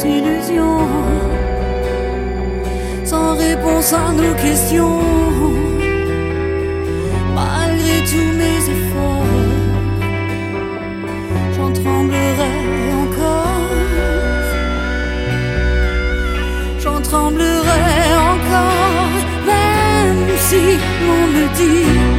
fausse illusion, sans réponse à nos questions. Malgré tous mes efforts, j'en tremblerai encore. J'en tremblerai encore, même si l'on me dit